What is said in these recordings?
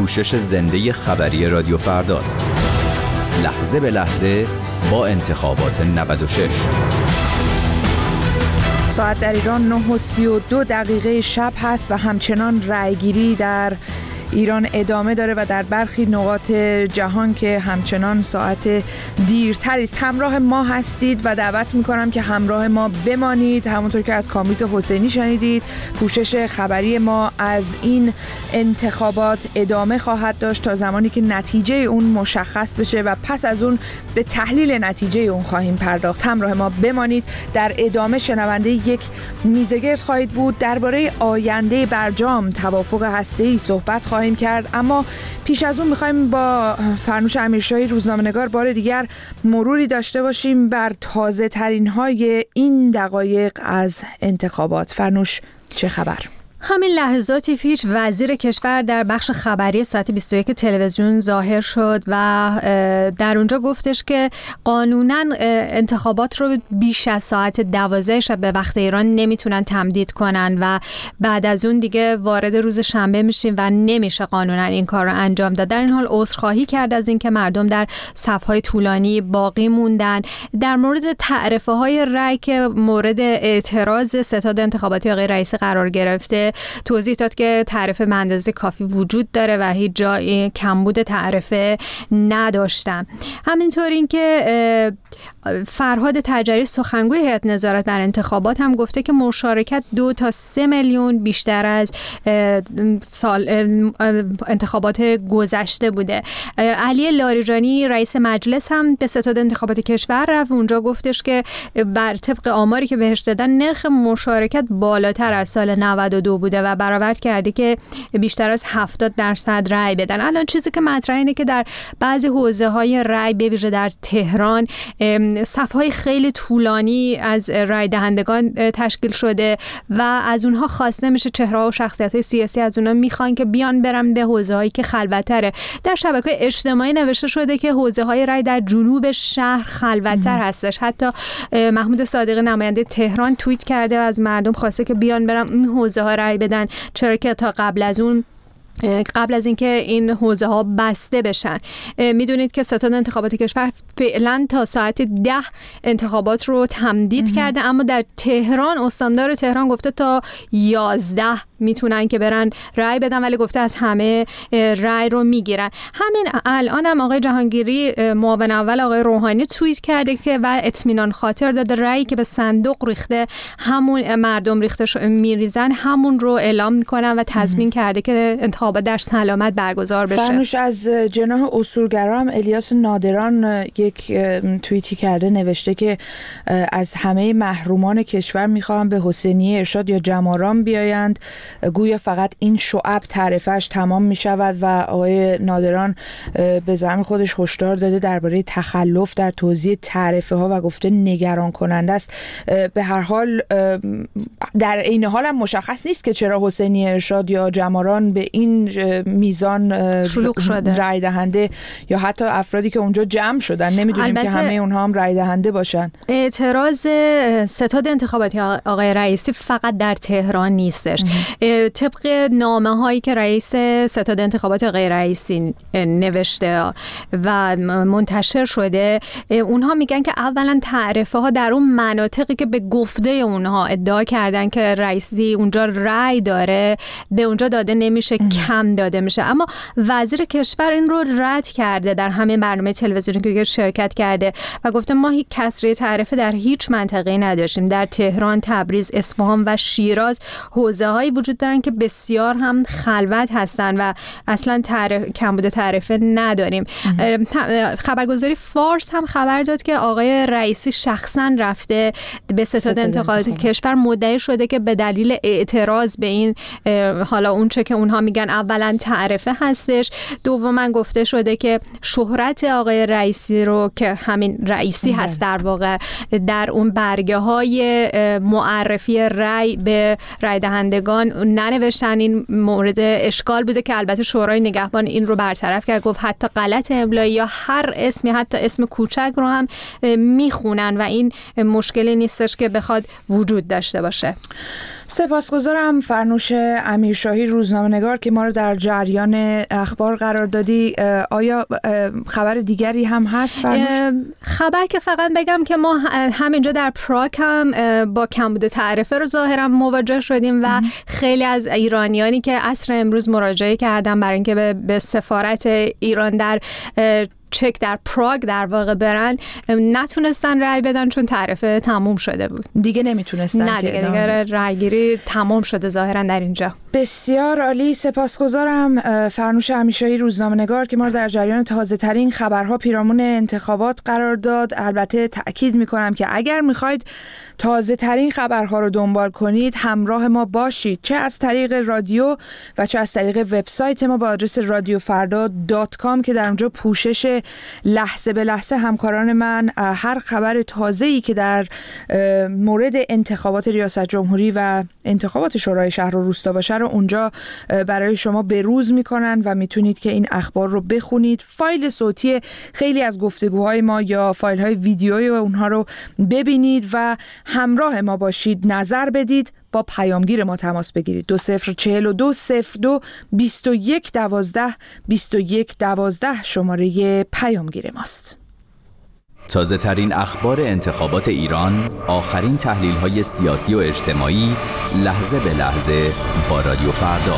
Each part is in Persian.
کوشش زنده خبری رادیو فرداست. لحظه به لحظه با انتخابات 96. ساعت در ایران 9:32 شب هست و همچنان رأیگیری در ایران ادامه داره و در برخی نقاط جهان که همچنان ساعت دیرتری است. همراه ما هستید و دعوت میکنم که همراه ما بمانید. همونطور که از کامبیز حسینی شنیدید، پوشش خبری ما از این انتخابات ادامه خواهد داشت تا زمانی که نتیجه اون مشخص بشه و پس از اون به تحلیل نتیجه اون خواهیم پرداخت. همراه ما بمانید. در ادامه شنونده یک میزگرد خواهید بود. درباره آینده برجام توافق هسته‌ای صحبت خواهیم کرد، اما پیش از اون میخوایم با فرنوش امیرشاهی روزنامه‌نگار بار دیگر مروری داشته باشیم بر تازه ترین های این دقایق از انتخابات. فرنوش، چه خبر؟ همین لحظاتی پیش وزیر کشور در بخش خبری ساعت 21 تلویزیون ظاهر شد و در اونجا گفتش که قانونا انتخابات رو بیش از ساعت 12 شب به وقت ایران نمیتونن تمدید کنن و بعد از اون دیگه وارد روز شنبه میشیم و نمیشه قانونا این کار رو انجام داد. در این حال عذرخواهی کرد از اینکه مردم در صف‌های طولانی باقی موندن. در مورد تعرفه های رأی که مورد اعتراض ستاد انتخاباتی آقای رئیسی قرار گرفته، توضیح داد که تعرفه به اندازه کافی وجود داره و هیچ جای کمبود تعرفه نداشتن. همینطور این که فرهاد تجری سخنگوی هیئت نظارت بر انتخابات هم گفته که مشارکت 2 تا 3 میلیون بیشتر از سال انتخابات گذشته بوده. علی لاریجانی رئیس مجلس هم به ستاد انتخابات کشور رفت. اونجا گفتش که بر طبق آماری که بهش دادن نرخ مشارکت بالاتر از سال 92 بوده و برآورد کرده که بیشتر از 70% رأی بدن. الان چیزی که مطرحه اینه که در بعضی حوزه‌های رأی به ویژه در تهران صف‌های خیلی طولانی از رأی دهندگان تشکیل شده و از اونها خواسته میشه، چهره‌ها و شخصیت‌های سیاسی از اونها میخوان که بیان برن به حوزه‌هایی که خلوت‌تره. در شبکه‌های اجتماعی نوشته شده که حوزه‌های رأی در جنوب شهر خلوت‌تر هستش. حتی محمود صادقی نماینده تهران توییت کرده و از مردم خواسته که بیان برن این حوزه‌ها رأی بدن، چرا که تا قبل از اینکه این حوزه ها بسته بشن. میدونید که ستاد انتخابات کشور فعلا تا ساعت 10 انتخابات رو تمدید کرده، اما در تهران استاندار تهران گفته تا 11 میتونن که برن رأی بدن، ولی گفته از همه رأی رو میگیرن. همین الان هم آقای جهانگیری معاون اول آقای روحانی توییت کرده که و اطمینان خاطر داده رأیی که به صندوق ریخته، همون مردم ریخته میریزن، همون رو اعلام میکنن و تضمین کرده که انتخابات در سلامت برگزار بشه. فرنوش، از جناح اصولگرا الیاس نادران یک توییتی کرده، نوشته که از همه محرومان کشور میخوام به حسینیه ارشاد یا جماران بیایند، گویا فقط این شعب تعرفه‌اش تمام میشود و آقای نادران به زعم خودش هشدار داده درباره تخلف در توزیع تعرفه ها و گفته نگران کننده است. به هر حال در عین حال هم مشخص نیست که چرا حسینیه ارشاد یا جماران به این میزان شلوغ شده رای دهنده یا حتی افرادی که اونجا جمع شدن، نمیدونیم که همه اونها هم رای دهنده باشن. اعتراض ستاد انتخاباتی آقای رئیسی فقط در تهران نیستش. طبق نامه هایی که رئیس ستاد انتخابات آقای رئیسی نوشته و منتشر شده، اونها میگن که اولا تعرفه ها در اون مناطقی که به گفته اونها ادعا کردن که رئیسی اونجا رای داره به اونجا داده نمیشه، کم داده میشه. اما وزیر کشور این رو رد کرده در همین برنامه تلویزیونی که شرکت کرده و گفته ما هیچ کسری تعرفه در هیچ منطقه‌ای نداشتیم. در تهران، تبریز، اصفهان و شیراز حوزه‌هایی وجود دارن که بسیار هم خلوت هستن و اصلا کمبود تعرفه نداریم. خبرگزاری فارس هم خبر داد که آقای رئیسی شخصا رفته به ستاد انتخابات کشور، مدعی شده که به دلیل اعتراض به این حالا اون چه که اونها میگن اولا تعرفه هستش، دوما گفته شده که شهرت آقای رئیسی رو که همین رئیسی هست در واقع در اون برگه های معرفی رأی به رأی دهندگان ننوشتن. این مورد اشکال بوده که البته شورای نگهبان این رو برطرف کرد، گفت حتی غلط املایی یا هر اسمی، حتی اسم کوچک رو هم میخونن و این مشکلی نیستش که بخواد وجود داشته باشه. سپاسگزارم فرنوش امیرشاهی، روزنامه‌نگار، که ما رو در جریان اخبار قرار دادی. آیا خبر دیگری هم هست فرنوش؟ خبر که فقط بگم که ما همینجا در پراگ هم با کمبود تعرفه رو ظاهرا مواجه شدیم و خیلی از ایرانیانی که عصر امروز مراجعه کردن برای اینکه به سفارت ایران در چک در پراگ در واقع برن، نتونستن رأی بدن چون تعرفه تموم شده بود. دیگه نمیتونستن. نه دیگه رأیگیری تمام شده ظاهرا در اینجا. بسیار عالی، سپاسگزارم فرنوش امیرشاهی، روزنامه‌نگار، که ما رو در جریان تازه ترین خبرها پیرامون انتخابات قرار داد. البته تأکید میکنم که اگر میخواید تازه ترین خبرها رو دنبال کنید همراه ما باشید، چه از طریق رادیو و چه از طریق وبسایت ما با آدرس radiofarda.com که در اونجا پوشش لحظه به لحظه همکاران من هر خبر تازه‌ای که در مورد انتخابات ریاست جمهوری و انتخابات شورای شهر و روستا باشه رو اونجا برای شما بروز میکنن و میتونید که این اخبار رو بخونید. فایل صوتی خیلی از گفتگوهای ما یا فایل های ویدیویی اونها رو ببینید و همراه ما باشید، نظر بدید، با پیامگیر ما تماس بگیرید. 2042-02-2112 شماره پیامگیر ماست. تازه ترین اخبار انتخابات ایران، آخرین تحلیل های سیاسی و اجتماعی، لحظه به لحظه با رادیو فردا.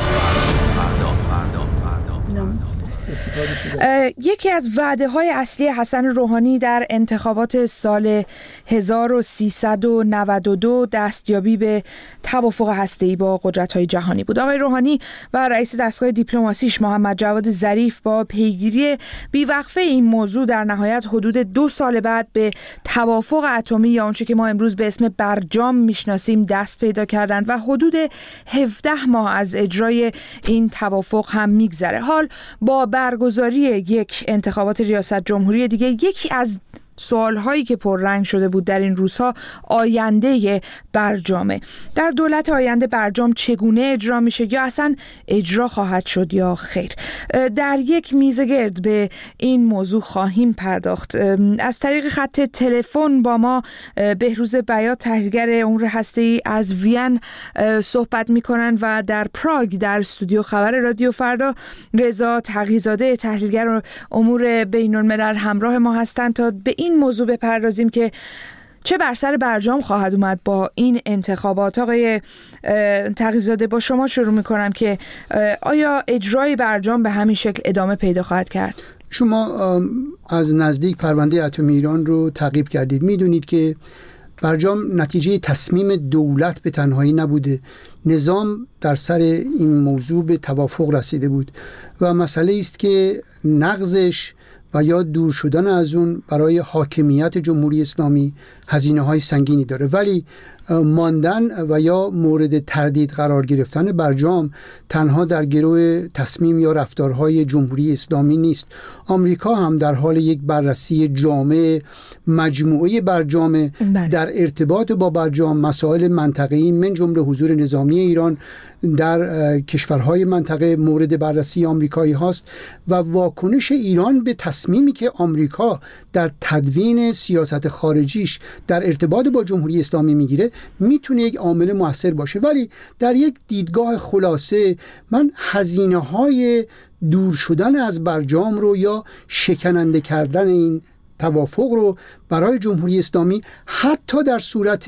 یکی از وعده‌های اصلی حسن روحانی در انتخابات سال 1392 دستیابی به توافق هسته‌ای با قدرت‌های جهانی بود. آقای روحانی و رئیس دستگاه دیپلماسیش محمد جواد ظریف با پیگیری بیوقفه این موضوع در نهایت حدود 2 سال بعد به توافق اتمی یا آنچه که ما امروز به اسم برجام میشناسیم دست پیدا کردند و حدود 17 ماه از اجرای این توافق هم میگذره. حال با برگزاری یک انتخابات ریاست جمهوری دیگه، یکی از سوالهایی که پررنگ شده بود در این روزها آینده برجامه. در دولت آینده برجام چگونه اجرا میشه یا اصلا اجرا خواهد شد یا خیر؟ در یک میزه گرد به این موضوع خواهیم پرداخت. از طریق خط تلفن با ما بهروز بیات، تحلیلگر امور هسته‌ای از وین صحبت میکنن و در پراگ در استودیو خبر رادیو فردا رضا تقی‌زاده، تحلیلگر امور بین‌الملل همراه ما هستند تا به این موضوع بپردازیم که چه بر سر برجام خواهد اومد با این انتخابات. آقای تقی‌زاده، با شما شروع میکنم که آیا اجرای برجام به همین شکل ادامه پیدا خواهد کرد؟ شما از نزدیک پرونده اتمی ایران رو تعقیب کردید، میدونید که برجام نتیجه تصمیم دولت به تنهایی نبوده. نظام در سر این موضوع به توافق رسیده بود و مسئله است که نقضش و یا دور شدن از اون برای حاکمیت جمهوری اسلامی هزینه‌های سنگینی داره، ولی ماندن و یا مورد تردید قرار گرفتن برجام تنها در گرو تصمیم یا رفتارهای جمهوری اسلامی نیست. آمریکا هم در حال یک بررسی جامع مجموعه برجام در ارتباط با برجام، مسائل منطقه‌ای من جمله حضور نظامی ایران در کشورهای منطقه مورد بررسی آمریکایی هاست و واکنش ایران به تصمیمی که آمریکا در تدوین سیاست خارجیش در ارتباط با جمهوری اسلامی میگیره میتونه یک عامل مؤثر باشه. ولی در یک دیدگاه خلاصه من هزینه‌های دور شدن از برجام رو یا شکننده کردن این توافق رو برای جمهوری اسلامی حتی در صورت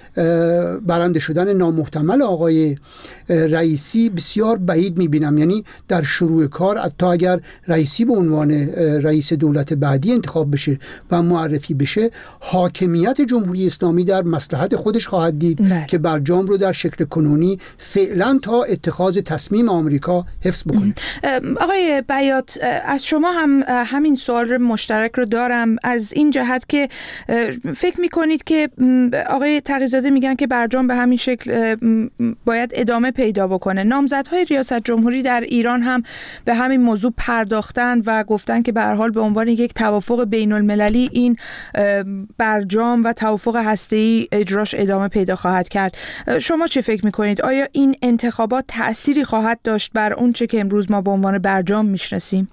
برنده شدن نامحتمل آقای رئیسی بسیار بعید میبینم. یعنی در شروع کار حتی اگر رئیسی به عنوان رئیس دولت بعدی انتخاب بشه و معرفی بشه، حاکمیت جمهوری اسلامی در مصلحت خودش خواهد دید که برجام رو در شکل کنونی فعلا تا اتخاذ تصمیم آمریکا حفظ بکنه. آقای بیات، از شما هم همین سوال مشترک رو دارم از این جهت که فکر میکنید که آقای تقی‌زاده میگن که برجام به همین شکل باید ادامه پیدا بکنه. نامزدهای ریاست جمهوری در ایران هم به همین موضوع پرداختن و گفتن که به هر حال به عنوان یک توافق بین المللی این برجام و توافق هسته‌ای اجراش ادامه پیدا خواهد کرد. شما چه فکر میکنید؟ آیا این انتخابات تأثیری خواهد داشت بر اون چه که امروز ما به عنوان برجام میشناسیم؟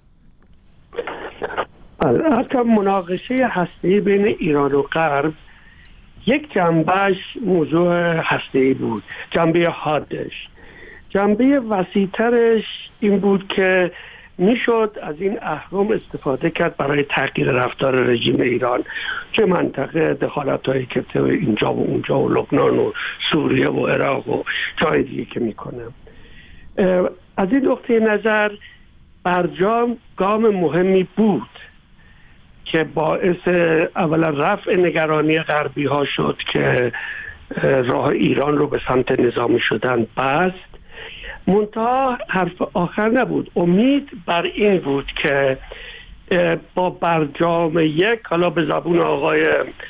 حتی مناقشه هسته‌ای بین ایران و غرب یک جنبهش موضوع هسته‌ای بود، جنبه حادش. جنبه وسیع‌ترش این بود که میشد از این اهرم استفاده کرد برای تغییر رفتار رژیم ایران، چه منطقه دخالت‌هایی که تو اینجا و اونجا و لبنان و سوریه و عراق و جای دیگه که میکنه. از این نقطه نظر برجام گام مهمی بود که باعث اولا رفع نگرانی غربی ها شد که راه ایران رو به سمت نظامی شدن بست. منتها حرف آخر نبود، امید بر این بود که با برجام یک، حالا به زبون آقای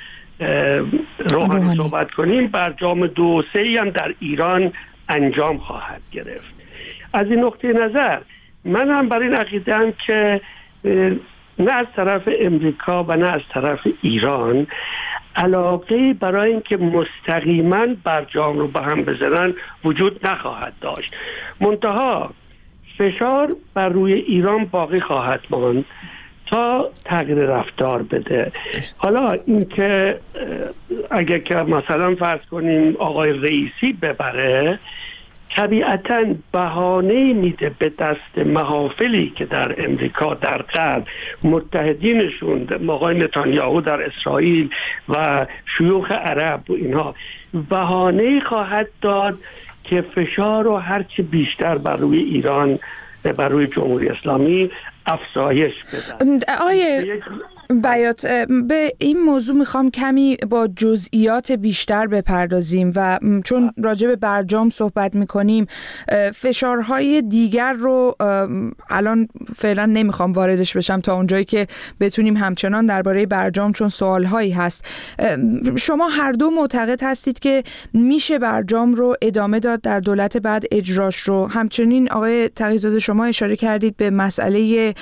روحانی صحبت کنیم، برجام 2 و 3 هم در ایران انجام خواهد گرفت. از این نقطه نظر من هم بر این عقیده‌ام که نه از طرف امریکا و نه از طرف ایران علاقه برای اینکه مستقیما برجام رو به هم بزنن وجود نخواهد داشت. منتها فشار بر روی ایران باقی خواهد ماند تا تغییر رفتار بده. حالا اینکه اگر که مثلا فرض کنیم آقای رئیسی ببره، طبیعتاً بهانه میده به دست محافلی که در امریکا در غرب متحدینشون، آقای نتانیاهو در اسرائیل و شیوخ عرب و اینها، بهانه خواهد داد که فشار رو هرچی بیشتر بر روی ایران، بر روی جمهوری اسلامی افزایش بدن. آقای بیات، به این موضوع میخوام کمی با جزئیات بیشتر بپردازیم و چون راجع به برجام صحبت میکنیم فشارهای دیگر رو الان فعلا نمیخوام واردش بشم تا اونجایی که بتونیم همچنان درباره برجام، چون سوالهایی هست. شما هر دو معتقد هستید که میشه برجام رو ادامه داد در دولت بعد اجراش رو. همچنین آقای تقی‌زاده شما اشاره کردید به مسئله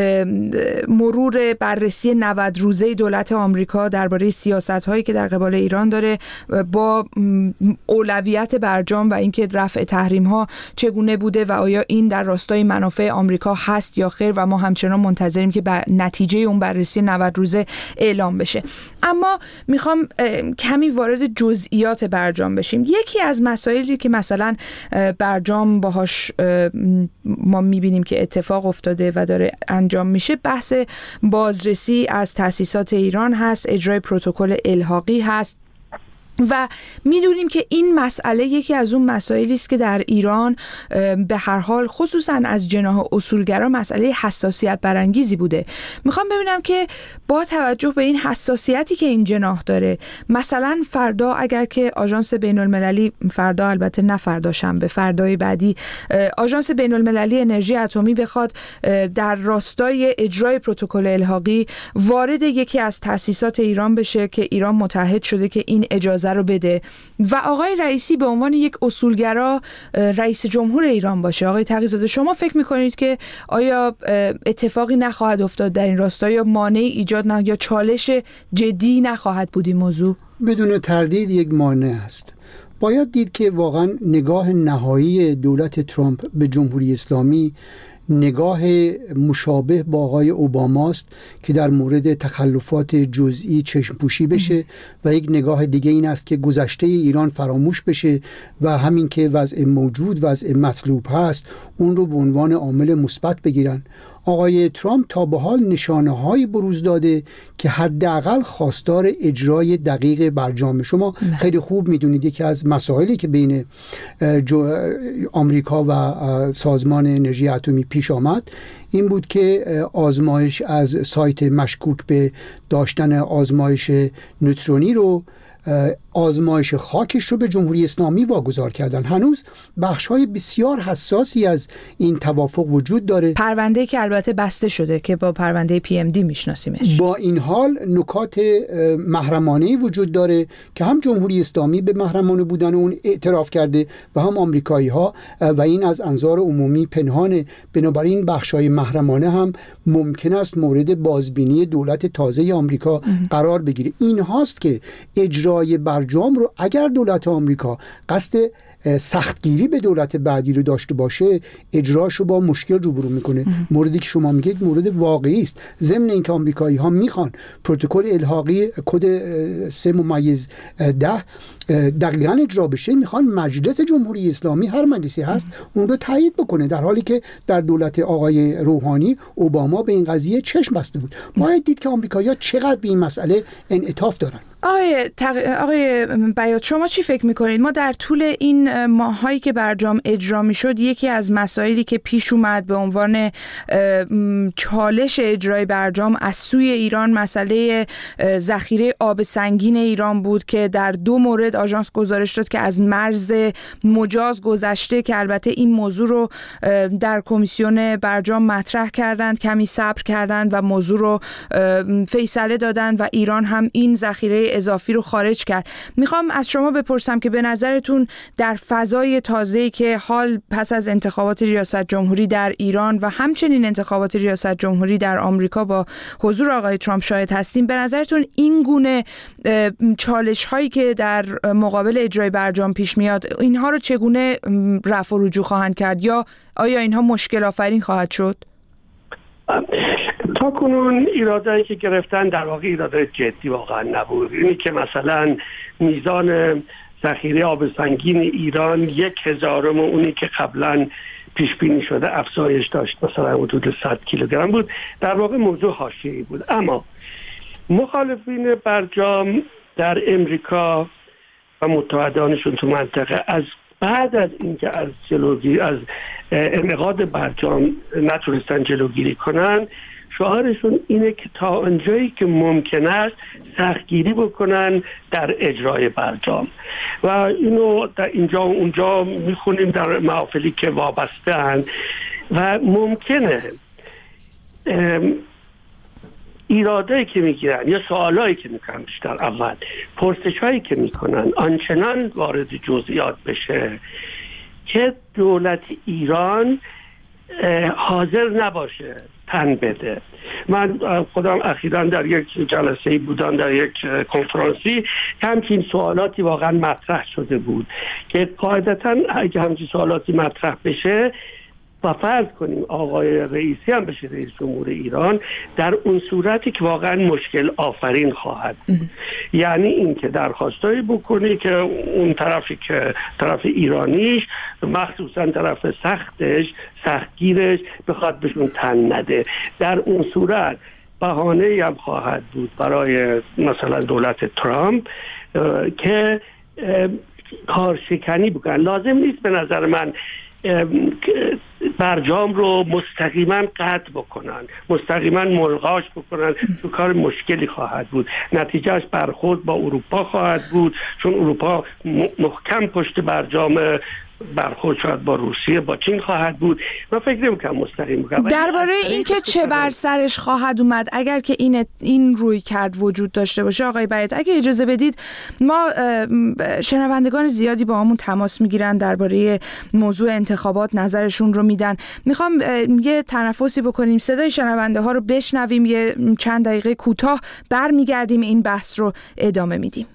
مرور بررسی 90 روزه دولت آمریکا درباره سیاست‌هایی که در قبال ایران داره با اولویت برجام و اینکه رفع تحریم‌ها چگونه بوده و آیا این در راستای منافع آمریکا هست یا خیر، و ما همچنان منتظریم که نتیجه اون بررسی 90 روزه اعلام بشه. اما میخوام کمی وارد جزئیات برجام بشیم. یکی از مسائلی که مثلا برجام باهاش ما میبینیم که اتفاق افتاده و داره انجام میشه، بحث بازرسی از تأسیسات ایران هست، اجرای پروتکل الحاقی هست و میدونیم که این مسئله یکی از اون مسائلی است که در ایران به هر حال خصوصا از جناح اصولگرا مسئله حساسیت برانگیزی بوده. میخوام ببینم که با توجه به این حساسیتی که این جناح داره، مثلا فردا اگر که آژانس بین‌المللی، فردا البته نه فردا شنبه، فردای بعدی آژانس بین‌المللی انرژی اتمی بخواد در راستای اجرای پروتکل الحاقی وارد یکی از تأسیسات ایران بشه که ایران متحد شده که این اجازه رو بده و آقای رئیسی به عنوان یک اصولگرا رئیس جمهور ایران باشه، آقای تقی‌زاده شما فکر میکنید که آیا اتفاقی نخواهد افتاد در این راستا یا مانعی ایجاد یا چالش جدی نخواهد بود این موضوع؟ بدون تردید یک مانع است. باید دید که واقعا نگاه نهایی دولت ترامپ به جمهوری اسلامی نگاه مشابه با آقای اوباماست که در مورد تخلفات جزئی چشم‌پوشی بشه و یک نگاه دیگه این است که گذشته ایران فراموش بشه و همین که وضع موجود وضع مطلوب هست اون رو به عنوان عامل مثبت بگیرن. آقای ترامپ تا به حال نشانه‌هایی بروز داده که حداقل خواستار اجرای دقیق برجام. شما خیلی خوب میدونید یکی از مسائلی که بین آمریکا و سازمان انرژی اتمی پیش آمد این بود که آزمایش از سایت مشکوک به داشتن آزمایش نوترونی رو، آزمایش خاکش رو به جمهوری اسلامی واگذار کردن. هنوز بخش‌های بسیار حساسی از این توافق وجود داره، پرونده که البته بسته شده که با پرونده PMD میشناسیمش. با این حال نکات محرمانه‌ای وجود داره که هم جمهوری اسلامی به محرمانه بودن اون اعتراف کرده و هم آمریکایی‌ها و این از انظار عمومی پنهانه. بنابراین بخش‌های محرمانه هم ممکن است مورد بازبینی دولت تازه آمریکا قرار بگیره. این هاست که اجرای برجام رو اگر دولت آمریکا قصد سختگیری به دولت بعدی رو داشته باشه، اجراشو با مشکل روبرو میکنه. موردی که شما میگید مورد واقعی است. ضمن اینکه آمریکایی ها میخوان پروتکل الحاقی کد 3/10 دقیقاً اجرا بشه، میخوان مجلس جمهوری اسلامی، هر مجلسی هست، اون رو تایید بکنه، در حالی که در دولت آقای روحانی اوباما به این قضیه چشم بسته بود. باید دید که آمریکایی‌ها چقدر به این مسئله انعطاف دارن. آقای بیات، شما چی فکر میکنید؟ ما در طول این ماهایی که برجام اجرا میشد، یکی از مسائلی که پیش اومد به عنوان چالش اجرای برجام از سوی ایران مسئله ذخیره آب سنگین ایران بود که در 2 مورد آژانس گزارش داد که از مرز مجاز گذشته، که البته این موضوع رو در کمیسیون برجام مطرح کردند، کمی صبر کردند و موضوع رو فیصله دادند و ایران هم این ذخیره اضافی رو خارج کرد. میخوام از شما بپرسم که به نظرتون در فضای تازه‌ای که حال پس از انتخابات ریاست جمهوری در ایران و همچنین انتخابات ریاست جمهوری در آمریکا با حضور آقای ترامپ شاهد هستیم، به نظرتون این گونه چالش هایی که در مقابل اجرای برجام پیش میاد، اینها رو چگونه رفع و رجوع خواهند کرد، یا آیا اینها مشکل آفرین خواهد شد؟ تا کنون ایرادایی که گرفتن در واقع ایرادای جدی واقعا نبود. اینی که مثلا میزان ذخیره آب سنگین ایران 1000 اونی که قبلا پیش بینی شده افزایش داشت، مثلا حدود 100 کیلوگرم بود، در واقع موضوع حاشیه‌ای بود. اما مخالفین برجام در امریکا و متحدانشون تو منطقه از بعد از اینکه از انعقاد برجام نتونستن جلوگیری کنن، شعارشون اینه که تا آنجایی که ممکن است سختگیری بکنن در اجرای برجام و اینو در اینجا و اونجا میخونیم در محافلی که وابسته هن و ممکنه ایرادایی که میگیرن یا سوالایی که میکنن بیشتر اول پرسشایی که میکنن آنچنان وارد جزئیات بشه که دولت ایران حاضر نباشه تن بده. من خودم اخیراً در یک جلسه بودم، در یک کنفرانسی، همچین سوالاتی واقعا مطرح شده بود که قاعدتاً اگه همچین سوالاتی مطرح بشه و فرض کنیم آقای رئیسی هم بشه رئیس جمهور ایران، در اون صورتی که واقعا مشکل آفرین خواهد بود. یعنی این که درخواستایی بکنی که اون طرفی که طرف ایرانیش، مخصوصا طرف سختگیرش بخواد بهشون تن نده. در اون صورت بهانه‌ای هم خواهد بود برای مثلا دولت ترامپ که کارشکنی بکنن. لازم نیست به نظر من برجام رو مستقیما قطع بکنن، مستقیما ملغاش بکنن، تو کار مشکلی خواهد بود. نتیجهش برخورد با اروپا خواهد بود، چون اروپا محکم پشت برجام، برخورد شاید با روسیه، با چین خواهد بود. من فکر نمی‌کنم مستقیم بکنم. درباره اینکه چه بر سرش خواهد اومد اگر که این روی کرد وجود داشته باشه، آقای بیات اگه اجازه بدید، ما شنوندگان زیادی با همون تماس میگیرن درباره موضوع انتخابات، نظرشون رو میدن. میخوام یه تنفسی بکنیم، صدای شنونده ها رو بشنویم، یه چند دقیقه کوتاه برمیگردیم، این بحث رو ادامه میدیم.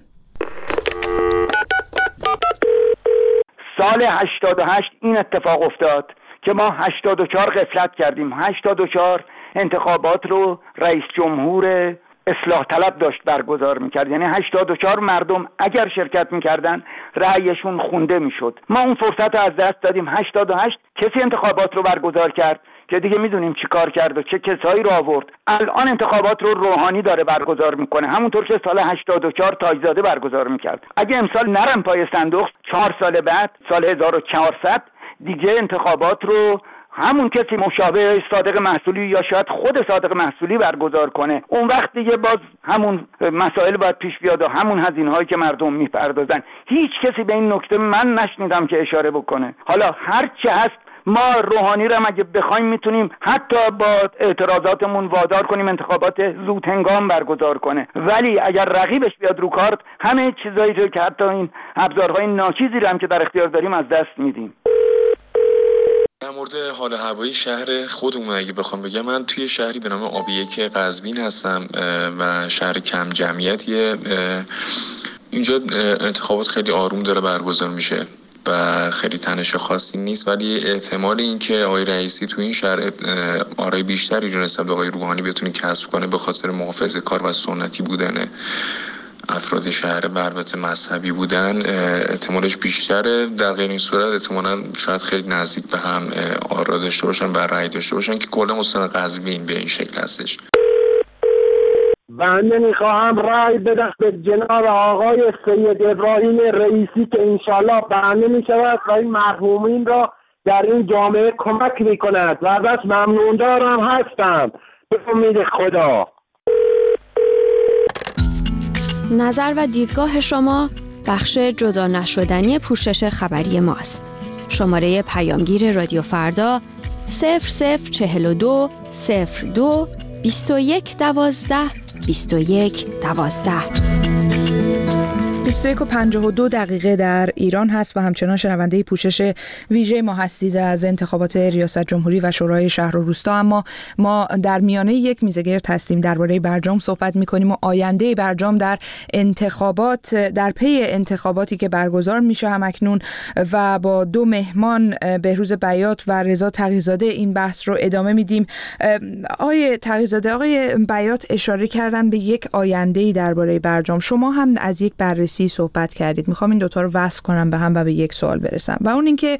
سال 88 این اتفاق افتاد که ما 84 غفلت کردیم. 84 انتخابات رو رئیس جمهور اصلاح طلب داشت برگزار میکرد، یعنی 84 مردم اگر شرکت میکردن رأیشون خونده میشد. ما اون فرصت رو از دست دادیم. 88 کسی انتخابات رو برگزار کرد که دیگه میدونیم چی کار کرد و چه کسایی رو آورد. الان انتخابات رو روحانی داره برگزار میکنه، همونطور که سال 84 تاجزاده برگزار میکرد. اگه امسال نرم پای صندوق، 4 سال بعد، سال 1400 دیگه انتخابات رو همون کسی مشابه صادق محصولی یا شاید خود صادق محصولی برگزار کنه. اون وقت دیگه باز همون مسائل باید پیش بیاد و همون هزینه‌هایی که مردم میپردازن. هیچ کسی به این نکته من نشنیدم که اشاره بکنه. حالا هر چه هست، ما روحانی رو اگه بخوایم میتونیم حتی با اعتراضاتمون وادار کنیم انتخابات زود هنگام برگزار کنه، ولی اگر رقیبش بیاد رو کارت، همه چیزایی رو که حتی این ابزارهای ناچیزی رو هم که در اختیار داریم از دست میدیم. در مورد حال هوایی شهر خودمون اگه بخوام بگم، من توی شهری به نام آبیک قزوین هستم و شهر کم جمعیتیه. اینجا انتخابات خیلی آروم داره برگزار میشه. و خیلی تنش خاصی نیست، ولی احتمال این که آقای رئیسی تو این شرایط آرای بیشتری رو نسبت به آقای روحانی بتونه کسب کنه به خاطر محافظه‌کار و سنتی بودن افراد شهر و البته مذهبی بودن احتمالش بیشتره. در غیر این صورت احتمالاً شاید خیلی نزدیک به هم آرا داشته باشن و رأی داشته باشن که کلا استان قزوین به این شکل هستش. بنده میخواهم رأی بدم به جناب آقای سید ابراهیم رئیسی که انشالله بنده میشود و این مرحومین را در این جامعه کمک میکند و ازش ممنوندارم هستم به امید خدا. نظر و دیدگاه شما بخش جدا نشدنی پوشش خبری ماست. شماره پیامگیر رادیو فردا 0042 02 21 12 21 12. 21:52 در ایران هست و همچنان شنونده پوشش ویژه ما هستید از انتخابات ریاست جمهوری و شورای شهر و روستا. اما ما در میانه یک میزگرد هستیم، درباره برجام صحبت می‌کنیم و آینده برجام در انتخابات، در پی انتخاباتی که برگزار میشه همکنون و با دو مهمان بهروز بیات و رضا تقی‌زاده این بحث رو ادامه میدیم. آقای تقی‌زاده، آقای بیات اشاره کردن به یک آینده‌ای درباره برجام. شما هم از یک بررسی صحبت کردید. میخوام این دوتا رو وصل کنم به هم و به یک سوال برسم و اون این که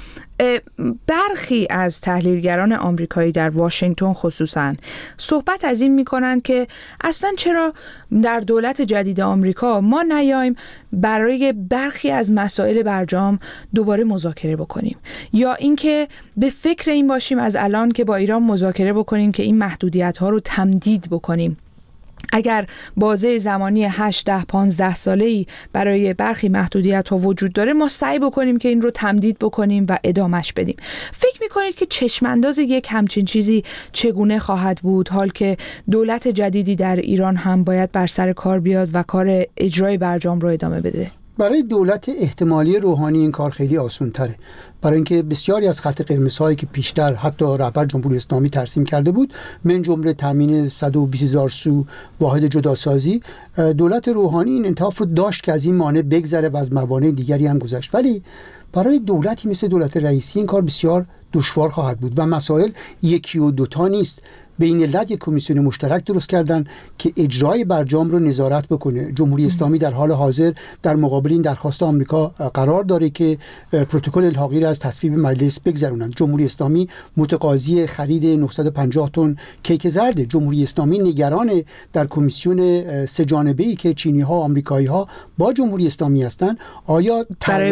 برخی از تحلیلگران آمریکایی در واشنگتن خصوصاً صحبت از این میکنن که اصلا چرا در دولت جدید آمریکا ما نیایم برای برخی از مسائل برجام دوباره مذاکره بکنیم، یا اینکه به فکر این باشیم از الان که با ایران مذاکره بکنیم که این محدودیت ها رو تمدید بکنیم. اگر بازه زمانی 8 10 15 ساله‌ای برای برخی محدودیت‌ها وجود داره، ما سعی بکنیم که این رو تمدید بکنیم و ادامهش بدیم. فکر می‌کنید که چشم‌انداز یک همچین چیزی چگونه خواهد بود، حال که دولت جدیدی در ایران هم باید بر سر کار بیاد و کار اجرای برجام رو ادامه بده؟ برای دولت احتمالی روحانی این کار خیلی آسان‌تره، برای اینکه بسیاری از خط قرمزهایی که پیشتر حتی رهبر جمهوری اسلامی ترسیم کرده بود، من جمله تامین 120,000 سو واحد جداسازی، دولت روحانی این انعطاف رو داشت که از این مانع بگذره و از موانع دیگری هم گذشت. ولی برای دولتی مثل دولت رئیسی این کار بسیار دشوار خواهد بود و مسائل یکی و دوتا نیست. بین علت یک کمیسیون مشترک درست کردن که اجرای برجام رو نظارت بکنه. جمهوری اسلامی در حال حاضر در مقابل این درخواست آمریکا قرار داره که پروتکل الحاقی را از تصویب مجلس بگذرونن. جمهوری اسلامی متقاضی خرید 950 تن کیک زرد. جمهوری اسلامی نگران در کمیسیون سه جانبه‌ای که چینی‌ها و آمریکایی‌ها با جمهوری اسلامی هستند، آیا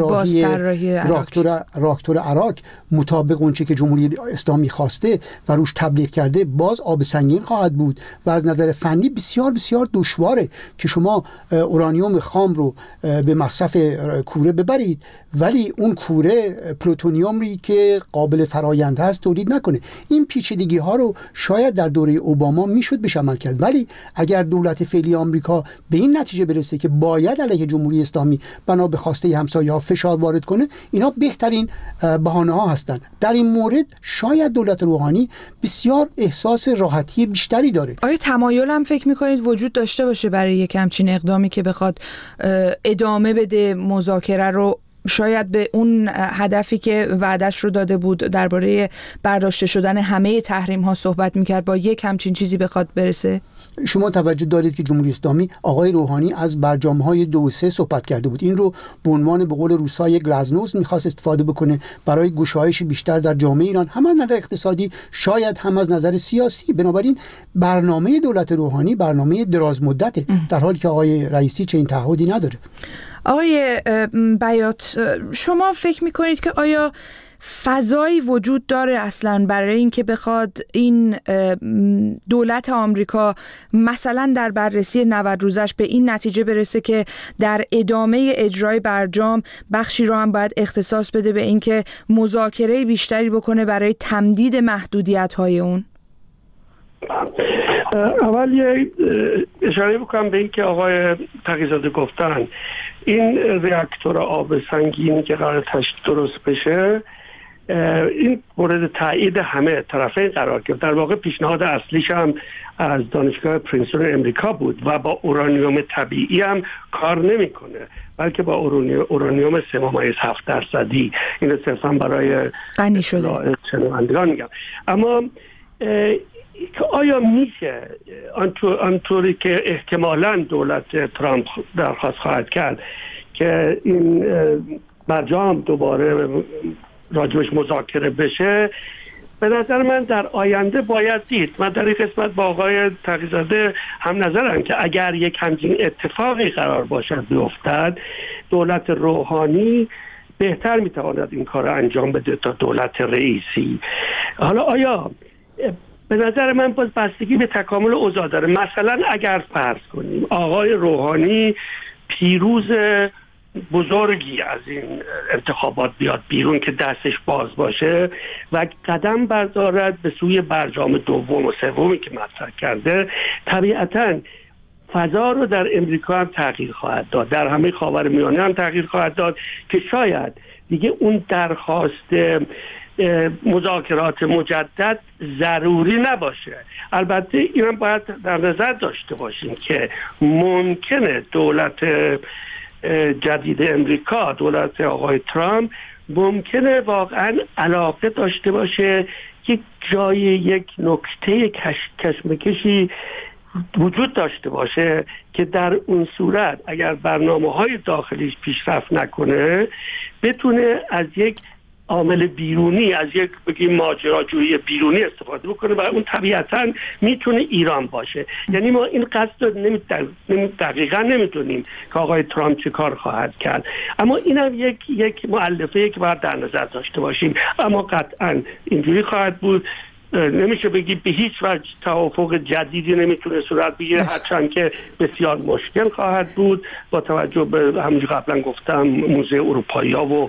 طراحی راکتور عراق مطابق اونچه که جمهوری اسلامی خواسته و روش تبلیغ کرده باز آب سنگین خواهد بود و از نظر فنی بسیار بسیار دشواره که شما اورانیوم خام رو به مصرف کوره ببرید ولی اون کوره پلوتونیومی که قابل فرآیند هست تولید نکنه. این پیچیدگی ها رو شاید در دوره اوباما میشد بهش عمل کرد، ولی اگر دولت فعلی آمریکا به این نتیجه برسه که باید علیه جمهوری اسلامی بنا به خواسته همسایه‌ها فشار وارد کنه، اینا بهترین بهانه ها هستند. در این مورد شاید دولت روحانی بسیار احساس راحتی بیشتری داره. آیا تمایل هم فکر میکنید وجود داشته باشه برای یک همچین اقدامی که بخواد ادامه بده مذاکره رو، شاید به اون هدفی که وعدش رو داده بود درباره برداشته شدن همه تحریم ها صحبت میکرد، با یک همچین چیزی بخواد برسه؟ شما توجه دارید که جمهوری اسلامی آقای روحانی از برجام‌های 2 و 3 صحبت کرده بود. این رو به عنوان به قول روس‌ها گلازنوست می‌خواست استفاده بکنه برای گشایش بیشتر در جامعه ایران، هم از نظر اقتصادی شاید هم از نظر سیاسی. بنابراین برنامه دولت روحانی برنامه دراز مدته، در حالی که آقای رئیسی چنین تعهدی نداره. آقای بیات، شما فکر می‌کنید که آیا فضایی وجود داره اصلا برای اینکه بخواد این دولت آمریکا مثلا در بررسی 90 روزش به این نتیجه برسه که در ادامه اجرای برجام بخشی رو هم باید اختصاص بده به اینکه مذاکره بیشتری بکنه برای تمدید محدودیت‌های اون؟ اول یه اشاره بکنم به این که آقای تقی‌زاده گفتن این reaktor آب سنگینی که قرار درست بشه این مورد تایید همه طرفین قرار گرفت. در واقع پیشنهاد اصلیش هم از دانشگاه پرینستون امریکا بود و با اورانیوم طبیعی هم کار نمیکنه، بلکه با اورانیوم 3.7%. این صرفا برای غنی شده شنوندگان میگم. اما آیا میشه آنطوری که احتمالاً دولت ترامپ درخواست خواهد کرد که این برجام دوباره راجبش مذاکره بشه؟ به نظر من در آینده باید دید. من در این قسمت با آقای تقی‌زاده هم نظرم که اگر یک همچین اتفاقی قرار باشد بیفتد، دولت روحانی بهتر میتواند این کار رو انجام بده تا دولت رئیسی. حالا آیا به نظر من باز بستگی به تکامل اوضاع داره. مثلا اگر فرض کنیم آقای روحانی پیروز بزرگی از این انتخابات بیاد بیرون که دستش باز باشه و قدم بردارد به سوی برجام دوم و سومی که مطرح کرده، طبیعتاً فضا رو در امریکا هم تغییر خواهد داد، در همه خاورمیانه هم تغییر خواهد داد که شاید دیگه اون درخواست مذاکرات مجدد ضروری نباشه. البته اینم باید در نظر داشته باشیم که ممکنه دولت جدید امریکا، دولت آقای ترامپ، ممکنه واقعا علاقه داشته باشه یک جای یک نکته کشمکشی وجود داشته باشه که در اون صورت اگر برنامه‌های داخلیش پیشرفت نکنه بتونه از یک عامل بیرونی، از یک بگیم ماجراجویی بیرونی استفاده بکنه و اون طبیعتاً میتونه ایران باشه. یعنی ما این قصد دقیقاً نمیدونیم که آقای ترامپ چه کار خواهد کرد، اما اینم یک مؤلفه که باید در نظر داشته باشیم. اما قطعاً اینجوری خواهد بود، نمیشه بگی به هیچ وجه توافق جدیدی نمیتونه صورت بگیره، هرچند که بسیار مشکل خواهد بود با توجه به همونجور قبلا گفتم موزه اروپایی‌ها و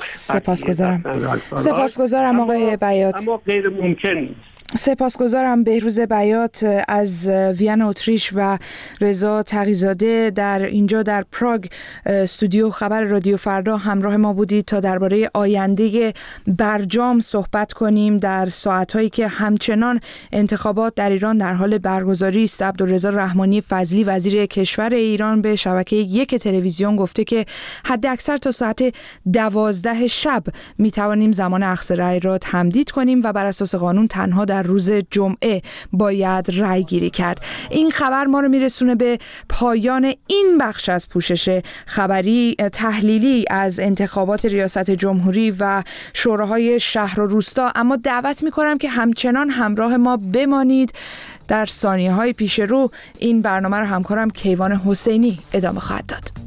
سپاسگزارم آقای بیات. اما غیر ممکن نیست. سپاسگزارم بهروز بیات از وین اتریش و رضا تقی‌زاده در اینجا در پراگ استودیو خبر رادیو فردا همراه ما بودید تا درباره آینده برجام صحبت کنیم در ساعت‌هایی که همچنان انتخابات در ایران در حال برگزاری است. عبدالرضا رحمانی فضلی وزیر کشور ایران به شبکه یک تلویزیون گفته که حد اکثر تا ساعت 12 شب می توانیم زمان اخذ رأی را تمدید کنیم و بر اساس قانون تنها در روز جمعه باید رأی گیری کرد. این خبر ما رو میرسونه به پایان این بخش از پوشش خبری تحلیلی از انتخابات ریاست جمهوری و شوراهای شهر و روستا، اما دعوت میکنم که همچنان همراه ما بمانید. در ثانیه‌های پیش رو این برنامه رو همکارم کیوان حسینی ادامه خواهد داد.